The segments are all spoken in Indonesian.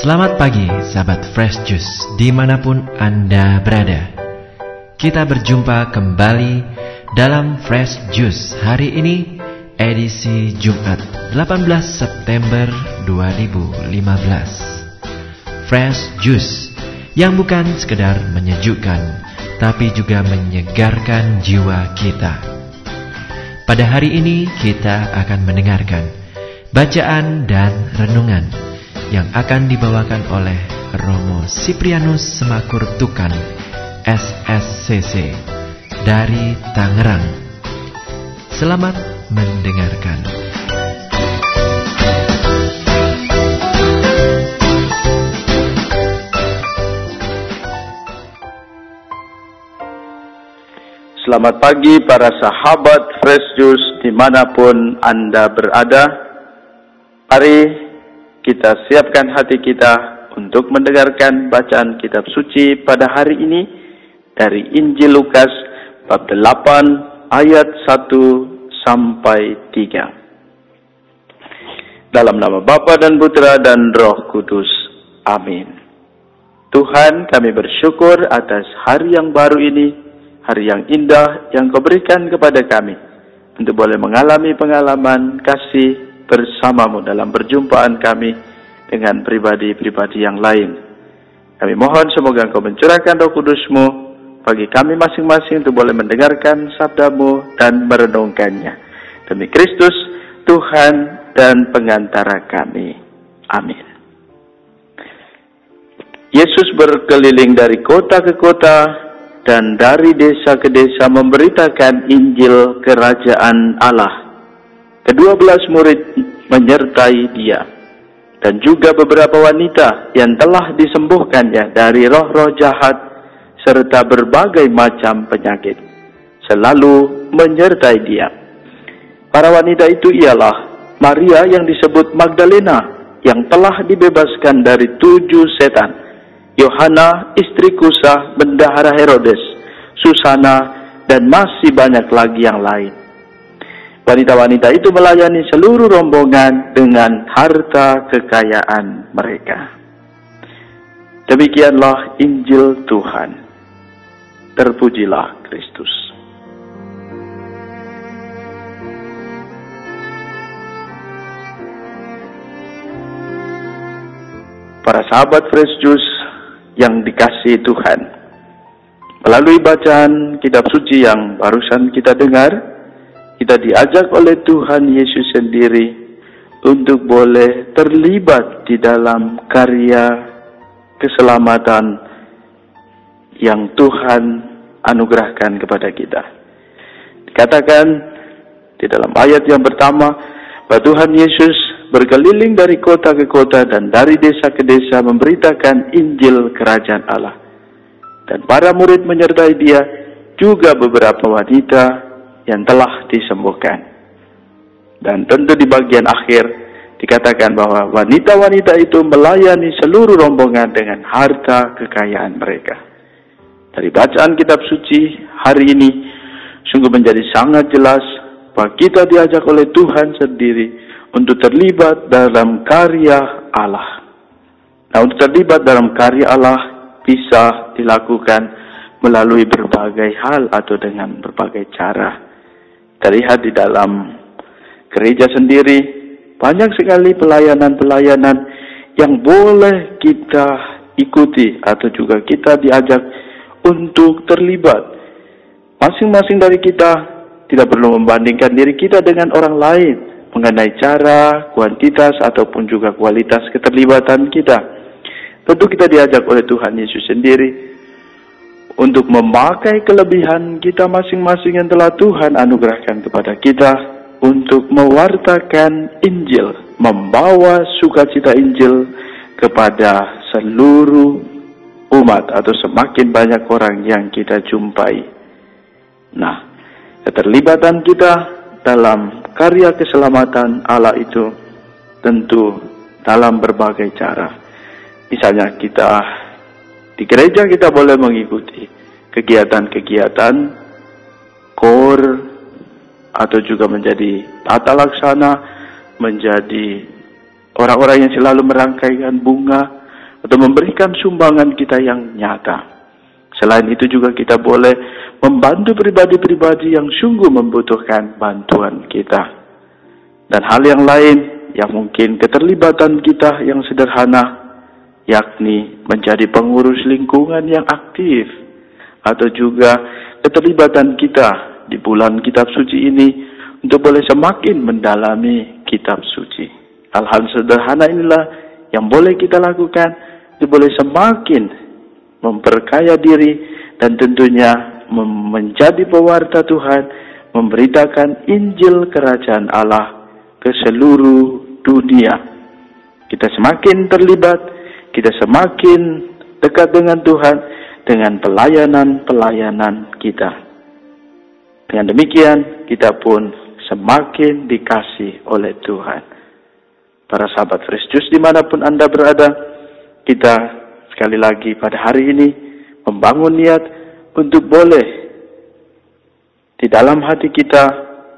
Selamat pagi, sahabat Fresh Juice, dimanapun Anda berada. Kita berjumpa kembali dalam Fresh Juice hari ini, edisi Jumat 18 September 2015. Fresh Juice yang bukan sekedar menyejukkan, tapi juga menyegarkan jiwa kita. Pada hari ini kita akan mendengarkan bacaan dan renungan yang akan dibawakan oleh Romo Siprianus Semakur Tukan, SSCC, dari Tangerang. Selamat mendengarkan. Selamat pagi para sahabat Fresh Juice dimanapun Anda berada. Mari kita siapkan hati kita untuk mendengarkan bacaan kitab suci pada hari ini dari Injil Lukas bab 8 ayat 1 sampai 3. Dalam nama Bapa dan Putra dan Roh Kudus. Amin. Tuhan, kami bersyukur atas hari yang baru ini, hari yang indah yang Kau berikan kepada kami untuk boleh mengalami pengalaman kasih bersamamu dalam perjumpaan kami dengan pribadi-pribadi yang lain. Kami mohon semoga Engkau mencurahkan Roh Kudus-Mu bagi kami masing-masing untuk boleh mendengarkan sabda-Mu dan merenungkannya. Demi Kristus, Tuhan dan pengantara kami. Amin. Yesus berkeliling dari kota ke kota dan dari desa ke desa memberitakan Injil Kerajaan Allah. Ke-12 murid menyertai dia, dan juga beberapa wanita yang telah disembuhkannya dari roh-roh jahat, serta berbagai macam penyakit, selalu menyertai dia. Para wanita itu ialah Maria yang disebut Magdalena, yang telah dibebaskan dari 7 setan, Yohana istri Kusa, bendahara Herodes, Susana, dan masih banyak lagi yang lain. Wanita-wanita itu melayani seluruh rombongan dengan harta kekayaan mereka. Demikianlah Injil Tuhan. Terpujilah Kristus. Para sahabat Fresh Juice yang dikasihi Tuhan, melalui bacaan kitab suci yang barusan kita dengar, kita diajak oleh Tuhan Yesus sendiri untuk boleh terlibat di dalam karya keselamatan yang Tuhan anugerahkan kepada kita. Dikatakan di dalam ayat yang pertama, bahwa Tuhan Yesus berkeliling dari kota ke kota dan dari desa ke desa memberitakan Injil Kerajaan Allah. Dan para murid menyertai dia, juga beberapa wanita yang telah disembuhkan. Dan tentu di bagian akhir dikatakan bahwa wanita-wanita itu melayani seluruh rombongan dengan harta kekayaan mereka. Dari bacaan kitab suci hari ini sungguh menjadi sangat jelas bahwa kita diajak oleh Tuhan sendiri untuk terlibat dalam karya Allah. Nah, untuk terlibat dalam karya Allah bisa dilakukan melalui berbagai hal atau dengan berbagai cara. Terlihat di dalam gereja sendiri, banyak sekali pelayanan-pelayanan yang boleh kita ikuti atau juga kita diajak untuk terlibat. Masing-masing dari kita tidak perlu membandingkan diri kita dengan orang lain mengenai cara, kuantitas, ataupun juga kualitas keterlibatan kita. Tentu kita diajak oleh Tuhan Yesus sendiri untuk memakai kelebihan kita masing-masing yang telah Tuhan anugerahkan kepada kita untuk mewartakan Injil, membawa sukacita Injil kepada seluruh umat atau semakin banyak orang yang kita jumpai. Nah, keterlibatan kita dalam karya keselamatan Allah itu tentu dalam berbagai cara. Misalnya kita di gereja kita boleh mengikuti kegiatan-kegiatan KOR atau juga menjadi tata laksana, menjadi orang-orang yang selalu merangkaikan bunga, atau memberikan sumbangan kita yang nyata. Selain itu juga kita boleh membantu pribadi-pribadi yang sungguh membutuhkan bantuan kita. Dan hal yang lain yang mungkin keterlibatan kita yang sederhana, yakni menjadi pengurus lingkungan yang aktif, atau juga keterlibatan kita di bulan kitab suci ini untuk boleh semakin mendalami kitab suci. Hal-hal sederhana inilah yang boleh kita lakukan untuk boleh semakin memperkaya diri dan tentunya menjadi pewarta Tuhan, memberitakan Injil Kerajaan Allah ke seluruh dunia. Kita semakin terlibat, kita semakin dekat dengan Tuhan dengan pelayanan-pelayanan kita. Dengan demikian, kita pun semakin dikasih oleh Tuhan. Para sahabat Fresh Juice dimanapun Anda berada, kita sekali lagi pada hari ini membangun niat untuk boleh di dalam hati kita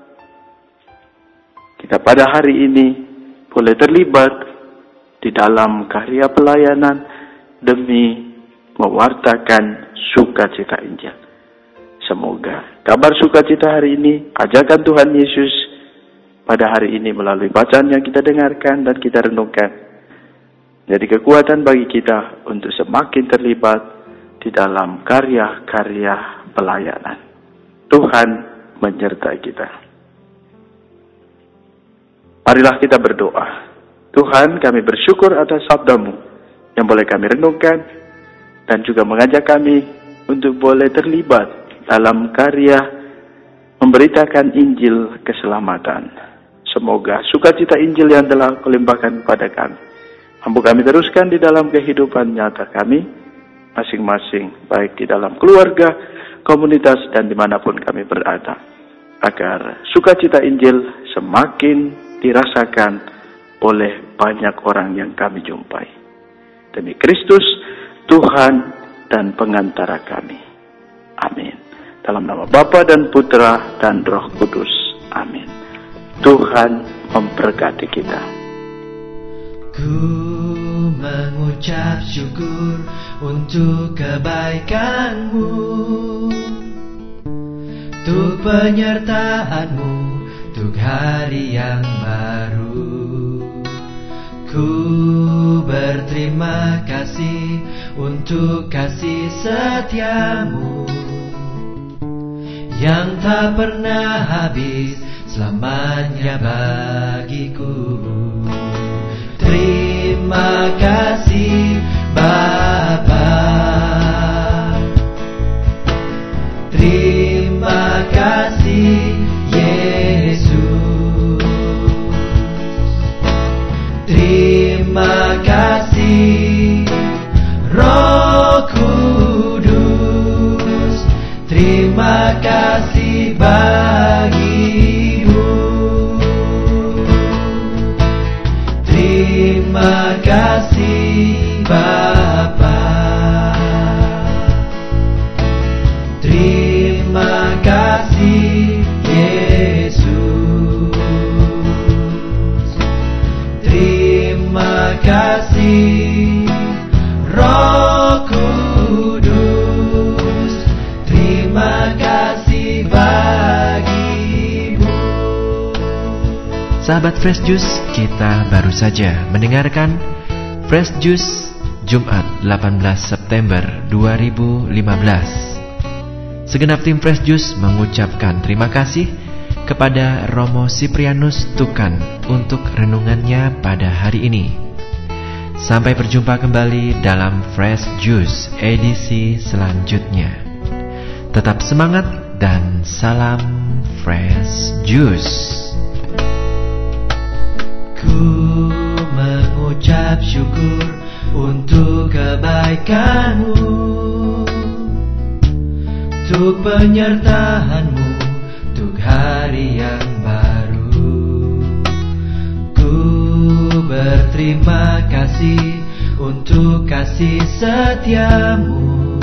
pada hari ini boleh terlibat di dalam karya pelayanan demi mewartakan sukacita Injil. Semoga kabar sukacita hari ini, ajakan Tuhan Yesus pada hari ini melalui bacaan yang kita dengarkan dan kita renungkan, jadi kekuatan bagi kita untuk semakin terlibat di dalam karya-karya pelayanan. Tuhan menyertai kita. Marilah kita berdoa. Tuhan, kami bersyukur atas sabda-Mu yang boleh kami renungkan dan juga mengajak kami untuk boleh terlibat dalam karya memberitakan Injil keselamatan. Semoga sukacita Injil yang telah Kau limpahkan kepada kami mampu kami teruskan di dalam kehidupan nyata kami masing-masing, baik di dalam keluarga, komunitas, dan dimanapun kami berada, agar sukacita Injil semakin dirasakan oleh banyak orang yang kami jumpai. Demi Kristus, Tuhan dan pengantara kami. Amin. Dalam nama Bapa dan Putra dan Roh Kudus. Amin. Tuhan memberkati kita. Ku mengucap syukur untuk kebaikan-Mu, untuk penyertaan-Mu, untuk hari yang baru. Ku berterima kasih untuk kasih setia-Mu yang tak pernah habis selamanya bagiku. Terima kasih Bapa, terima kasih Yesus, terima kasih Roh Kudus, terima kasih bagimu. Terima kasih Bapa, terima kasih Yesus, terima kasih Roh Kudus, terima kasih bagimu. Sahabat Fresh Juice, kita baru saja mendengarkan Fresh Juice Jumat 18 September 2015. Segenap tim Fresh Juice mengucapkan terima kasih kepada Romo Siprianus Tukan untuk renungannya pada hari ini. Sampai berjumpa kembali dalam Fresh Juice edisi selanjutnya. Tetap semangat dan salam Fresh Juice. Ku mengucap syukur untuk kebaikan-Mu, untuk penyertaan-Mu, untuk hari yang baru. Ku berterima kasih untuk kasih setia-Mu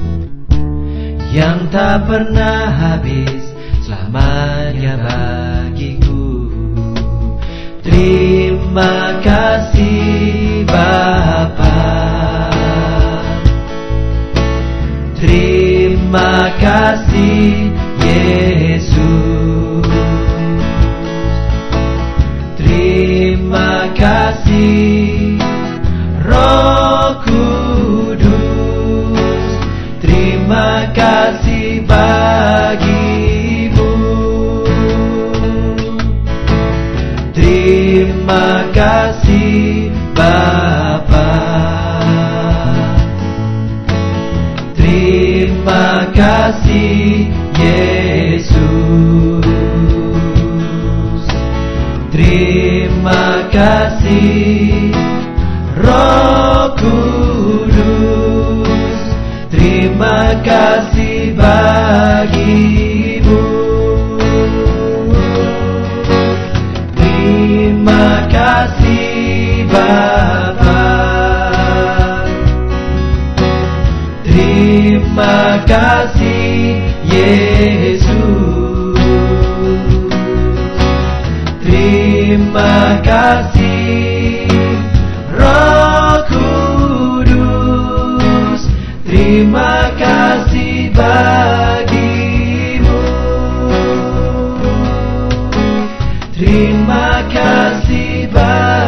yang tak pernah habis selamanya bagiku. Terima kasih Bapa, kasih Yesus. Terima kasih Roh Kudus, terima kasih bagimu. Terima kasih Bapa, terima kasih Yesus. Terima kasih Roh Kudus, terima kasih bagimu. Terima kasih Bapa, terima kasih Yesus. Terima kasih Roh Kudus, terima kasih bagimu. Terima kasih bagimu.